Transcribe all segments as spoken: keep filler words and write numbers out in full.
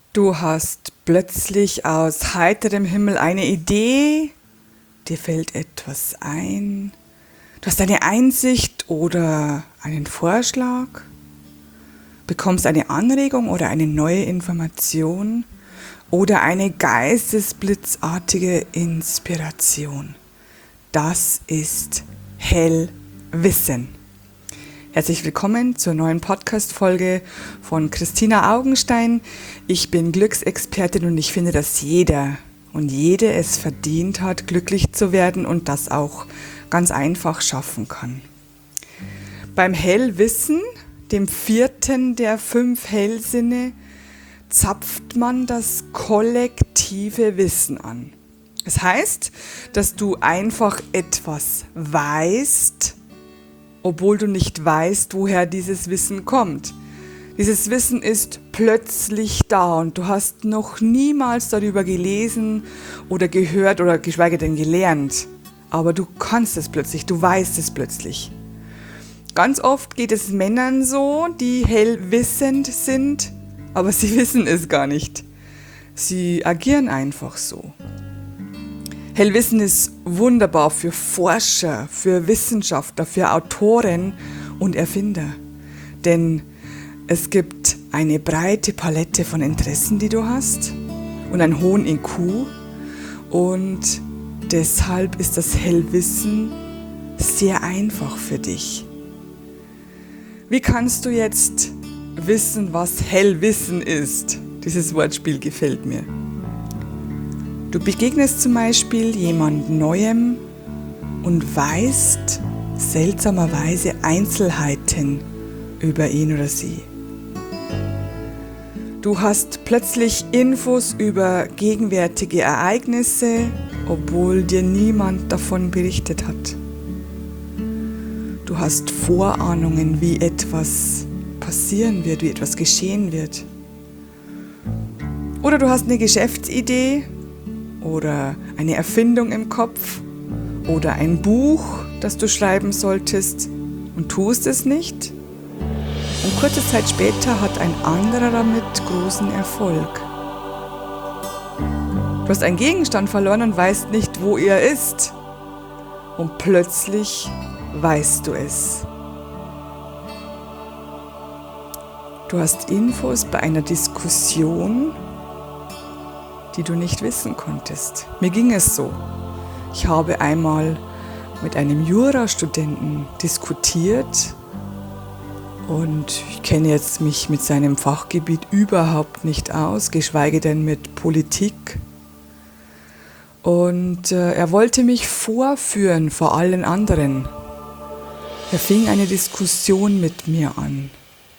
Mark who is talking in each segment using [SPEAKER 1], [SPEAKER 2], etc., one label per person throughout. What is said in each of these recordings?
[SPEAKER 1] Du hast plötzlich aus heiterem Himmel eine Idee, dir fällt etwas ein, du hast eine Einsicht oder einen Vorschlag, bekommst eine Anregung oder eine neue Information oder eine geistesblitzartige Inspiration. Das ist Hellwissen. Herzlich willkommen zur neuen Podcast-Folge von Christina Augenstein. Ich bin Glücksexpertin und ich finde, dass jeder und jede es verdient hat, glücklich zu werden und das auch ganz einfach schaffen kann. Beim Hellwissen, dem vierten der fünf Hellsinne, zapft man das kollektive Wissen an. Das heißt, dass du einfach etwas weißt, obwohl du nicht weißt, woher dieses Wissen kommt. Dieses Wissen ist plötzlich da und du hast noch niemals darüber gelesen oder gehört oder geschweige denn gelernt. Aber du kannst es plötzlich, du weißt es plötzlich. Ganz oft geht es Männern so, die hellwissend sind, aber sie wissen es gar nicht. Sie agieren einfach so. Hellwissen ist wunderbar für Forscher, für Wissenschaftler, für Autoren und Erfinder. Denn es gibt eine breite Palette von Interessen, die du hast und einen hohen I Q. Und deshalb ist das Hellwissen sehr einfach für dich. Wie kannst du jetzt wissen, was Hellwissen ist? Dieses Wortspiel gefällt mir. Du begegnest zum Beispiel jemand Neuem und weißt seltsamerweise Einzelheiten über ihn oder sie. Du hast plötzlich Infos über gegenwärtige Ereignisse, obwohl dir niemand davon berichtet hat. Du hast Vorahnungen, wie etwas passieren wird, wie etwas geschehen wird. Oder du hast eine Geschäftsidee oder eine Erfindung im Kopf oder ein Buch, das du schreiben solltest und tust es nicht. Und kurze Zeit später hat ein anderer damit großen Erfolg. Du hast einen Gegenstand verloren und weißt nicht, wo er ist. Und plötzlich weißt du es. Du hast Infos bei einer Diskussion, die du nicht wissen konntest. Mir ging es so. Ich habe einmal mit einem Jurastudenten diskutiert und ich kenne jetzt mich mit seinem Fachgebiet überhaupt nicht aus, geschweige denn mit Politik. Und äh, er wollte mich vorführen vor allen anderen. Er fing eine Diskussion mit mir an.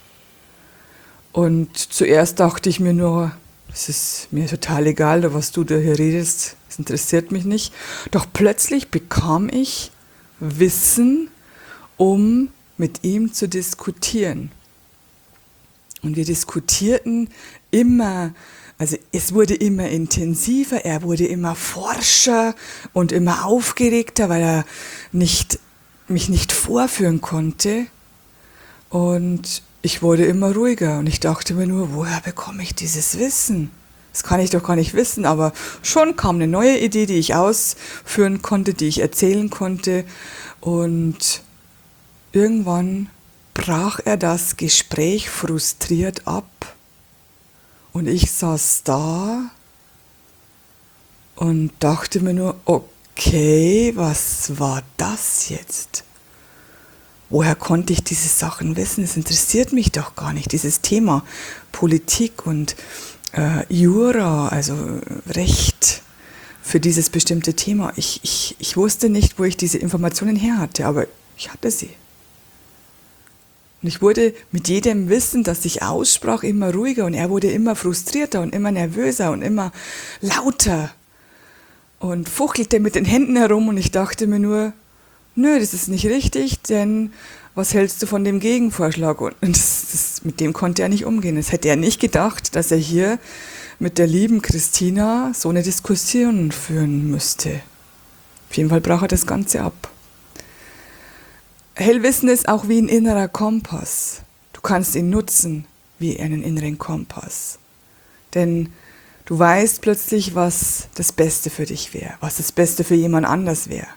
[SPEAKER 1] Und zuerst dachte ich mir nur, es ist mir total egal, was du da hier redest, es interessiert mich nicht. Doch plötzlich bekam ich Wissen, um mit ihm zu diskutieren. Und wir diskutierten immer, also es wurde immer intensiver, er wurde immer forscher und immer aufgeregter, weil er nicht, mich nicht vorführen konnte. Und ich wurde immer ruhiger und ich dachte mir nur, woher bekomme ich dieses Wissen? Das kann ich doch gar nicht wissen, aber schon kam eine neue Idee, die ich ausführen konnte, die ich erzählen konnte und irgendwann brach er das Gespräch frustriert ab und ich saß da und dachte mir nur, okay, was war das jetzt? Woher konnte ich diese Sachen wissen? Es interessiert mich doch gar nicht, dieses Thema Politik und äh, Jura, also Recht für dieses bestimmte Thema. Ich, ich, ich wusste nicht, wo ich diese Informationen her hatte, aber ich hatte sie. Und ich wurde mit jedem Wissen, das ich aussprach, immer ruhiger und er wurde immer frustrierter und immer nervöser und immer lauter und fuchtelte mit den Händen herum und ich dachte mir nur, nö, das ist nicht richtig, denn was hältst du von dem Gegenvorschlag? Und das, das, mit dem konnte er nicht umgehen. Das hätte er nicht gedacht, dass er hier mit der lieben Christina so eine Diskussion führen müsste. Auf jeden Fall brach er das Ganze ab. Hellwissen ist auch wie ein innerer Kompass. Du kannst ihn nutzen wie einen inneren Kompass. Denn du weißt plötzlich, was das Beste für dich wäre, was das Beste für jemand anders wäre.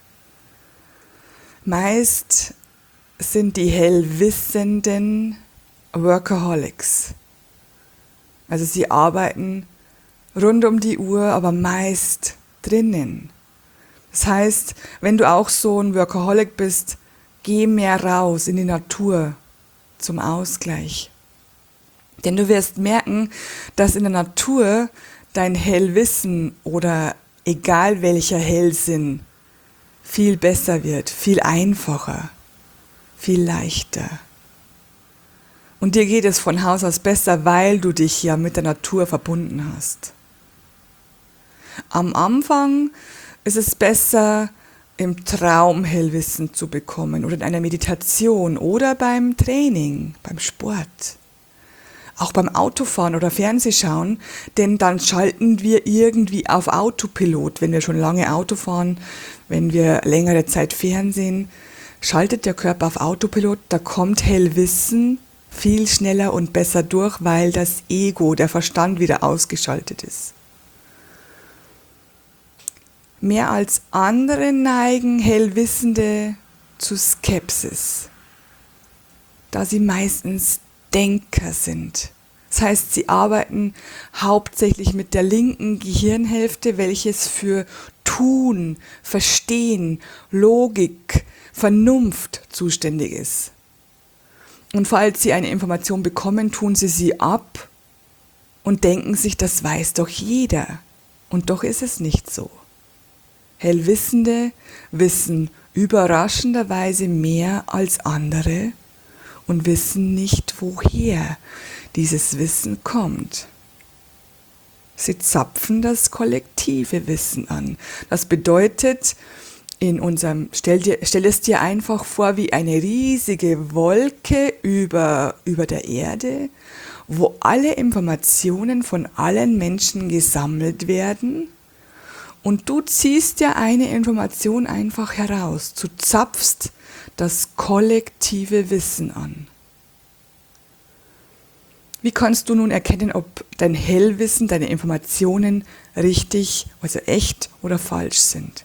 [SPEAKER 1] Meist sind die Hellwissenden Workaholics. Also sie arbeiten rund um die Uhr, aber meist drinnen. Das heißt, wenn du auch so ein Workaholic bist, geh mehr raus in die Natur zum Ausgleich. Denn du wirst merken, dass in der Natur dein Hellwissen oder egal welcher Hellsinn viel besser wird, viel einfacher, viel leichter. Und dir geht es von Haus aus besser, weil du dich ja mit der Natur verbunden hast. Am Anfang ist es besser, im Traum Hellwissen zu bekommen oder in einer Meditation oder beim Training, beim Sport. Auch beim Autofahren oder Fernsehschauen, denn dann schalten wir irgendwie auf Autopilot, wenn wir schon lange Auto fahren, wenn wir längere Zeit Fernsehen, schaltet der Körper auf Autopilot, da kommt Hellwissen viel schneller und besser durch, weil das Ego, der Verstand wieder ausgeschaltet ist. Mehr als andere neigen Hellwissende zu Skepsis, da sie meistens Denker sind. Das heißt, sie arbeiten hauptsächlich mit der linken Gehirnhälfte, welches für Tun, Verstehen, Logik, Vernunft zuständig ist. Und falls sie eine Information bekommen, tun sie sie ab und denken sich, das weiß doch jeder. Und doch ist es nicht so. Hellwissende wissen überraschenderweise mehr als andere und wissen nicht, woher dieses Wissen kommt. Sie zapfen das kollektive Wissen an. Das bedeutet, in unserem, stell, dir, stell es dir einfach vor wie eine riesige Wolke über, über der Erde, wo alle Informationen von allen Menschen gesammelt werden. Und du ziehst ja eine Information einfach heraus. Du zapfst das kollektive Wissen an. Wie kannst du nun erkennen, ob dein Hellwissen, deine Informationen richtig, also echt oder falsch sind?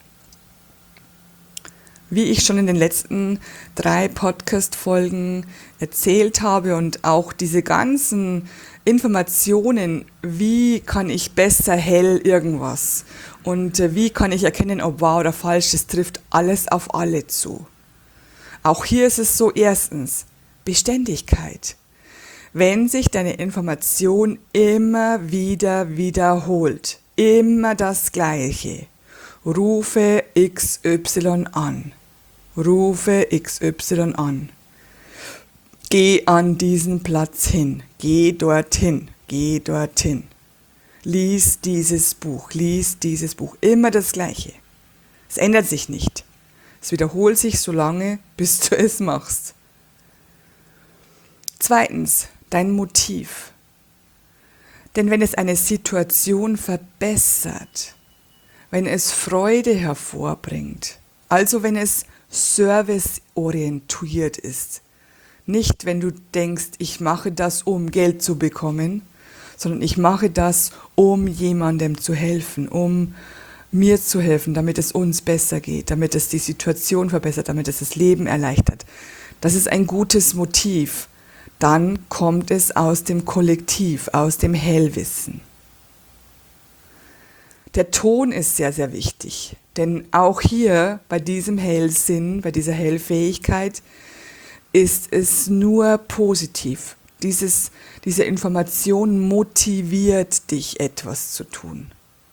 [SPEAKER 1] Wie ich schon in den letzten drei Podcast-Folgen erzählt habe und auch diese ganzen Informationen, wie kann ich besser hell irgendwas und wie kann ich erkennen, ob wahr oder falsch, das trifft alles auf alle zu. Auch hier ist es so, erstens, Beständigkeit. Wenn sich deine Information immer wieder wiederholt, immer das Gleiche, rufe X Y an, rufe X Y an, geh an diesen Platz hin, geh dorthin, geh dorthin, lies dieses Buch, lies dieses Buch, immer das Gleiche. Es ändert sich nicht. Es wiederholt sich so lange, bis du es machst. Zweitens, dein Motiv. Denn wenn es eine Situation verbessert, wenn es Freude hervorbringt, also wenn es serviceorientiert ist, nicht wenn du denkst, ich mache das, um Geld zu bekommen, sondern ich mache das, um jemandem zu helfen, um mir zu helfen, damit es uns besser geht, damit es die Situation verbessert, damit es das Leben erleichtert. Das ist ein gutes Motiv. Dann kommt es aus dem Kollektiv, aus dem Hellwissen. Der Ton ist sehr, sehr wichtig, denn auch hier bei diesem Hellsinn, bei dieser Hellfähigkeit ist es nur positiv. Dieses, diese Information motiviert dich, etwas zu tun.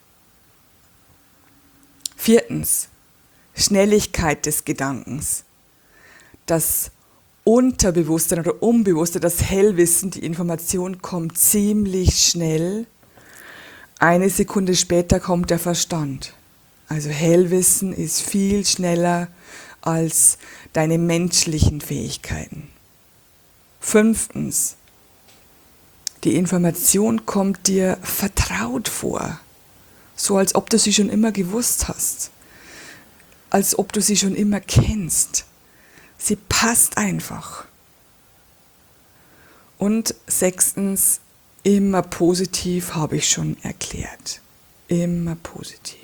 [SPEAKER 1] Viertens, Schnelligkeit des Gedankens. Das Unterbewusstsein oder Unbewusste, das Hellwissen, die Information kommt ziemlich schnell. Eine Sekunde später kommt der Verstand. Also Hellwissen ist viel schneller als deine menschlichen Fähigkeiten. Fünftens, die Information kommt dir vertraut vor, so als ob du sie schon immer gewusst hast, als ob du sie schon immer kennst. Sie passt einfach. Und sechstens, Immer positiv, habe ich schon erklärt. Immer positiv.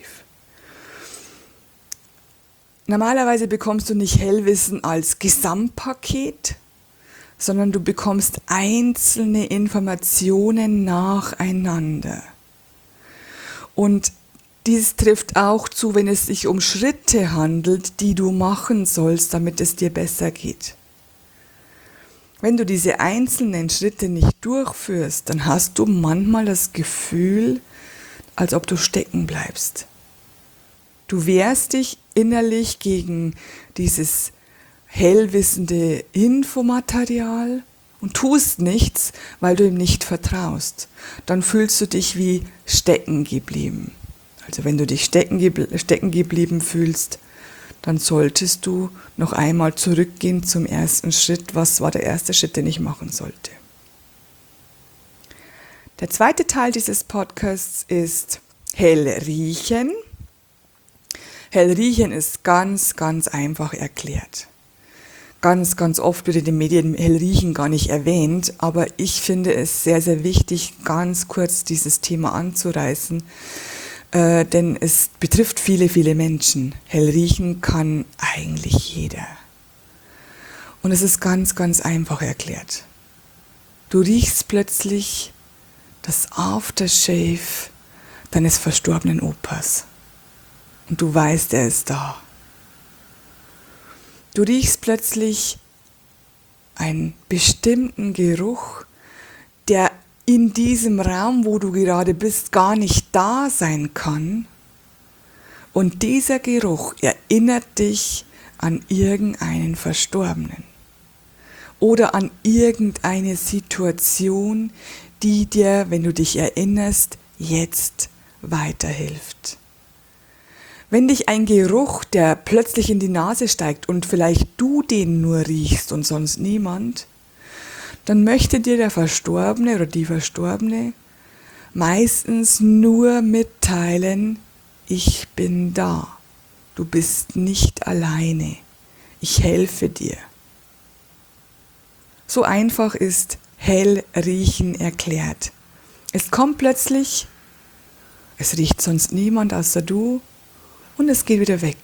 [SPEAKER 1] Normalerweise bekommst du nicht Hellwissen als Gesamtpaket, sondern du bekommst einzelne Informationen nacheinander. Und dies trifft auch zu, wenn es sich um Schritte handelt, die du machen sollst, damit es dir besser geht. Wenn du diese einzelnen Schritte nicht durchführst, dann hast du manchmal das Gefühl, als ob du stecken bleibst. Du wehrst dich innerlich gegen dieses hellwissende Infomaterial und tust nichts, weil du ihm nicht vertraust. Dann fühlst du dich wie stecken geblieben. Also wenn du dich stecken, gebl- stecken geblieben fühlst, dann solltest du noch einmal zurückgehen zum ersten Schritt. Was war der erste Schritt, den ich machen sollte? Der zweite Teil dieses Podcasts ist hell riechen. Hell riechen ist ganz, ganz einfach erklärt. Ganz, ganz oft wird in den Medien hell riechen gar nicht erwähnt, aber ich finde es sehr, sehr wichtig, ganz kurz dieses Thema anzureißen, äh, denn es betrifft viele, viele Menschen. Hell riechen kann eigentlich jeder. Und es ist ganz, ganz einfach erklärt. Du riechst plötzlich das Aftershave deines verstorbenen Opas. Und du weißt, er ist da. Du riechst plötzlich einen bestimmten Geruch, der in diesem Raum, wo du gerade bist, gar nicht da sein kann. Und dieser Geruch erinnert dich an irgendeinen Verstorbenen oder an irgendeine Situation, die dir, wenn du dich erinnerst, jetzt weiterhilft. Wenn dich ein Geruch, der plötzlich in die Nase steigt und vielleicht du den nur riechst und sonst niemand, dann möchte dir der Verstorbene oder die Verstorbene meistens nur mitteilen, ich bin da, du bist nicht alleine, ich helfe dir. So einfach ist hell riechen erklärt. Es kommt plötzlich, es riecht sonst niemand außer du, und es geht wieder weg.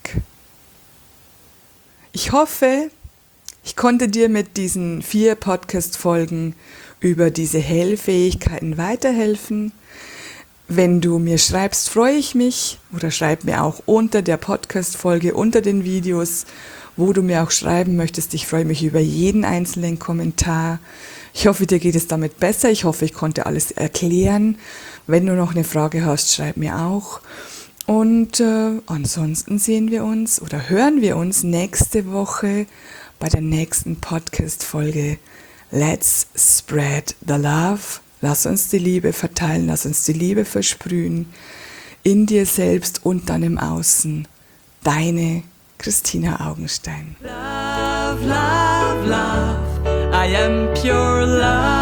[SPEAKER 1] Ich hoffe, ich konnte dir mit diesen vier Podcast-Folgen über diese Hellfähigkeiten weiterhelfen. Wenn du mir schreibst, freue ich mich, oder schreib mir auch unter der Podcast-Folge, unter den Videos, wo du mir auch schreiben möchtest. Ich freue mich über jeden einzelnen Kommentar. Ich hoffe, dir geht es damit besser. Ich hoffe, ich konnte alles erklären. Wenn du noch eine Frage hast, schreib mir auch. Und äh, ansonsten sehen wir uns oder hören wir uns nächste Woche bei der nächsten Podcast-Folge. Let's spread the love. Lass uns die Liebe verteilen, lass uns die Liebe versprühen in dir selbst und dann im Außen. Deine Christina Augenstein.
[SPEAKER 2] Love, love, love, I am pure love.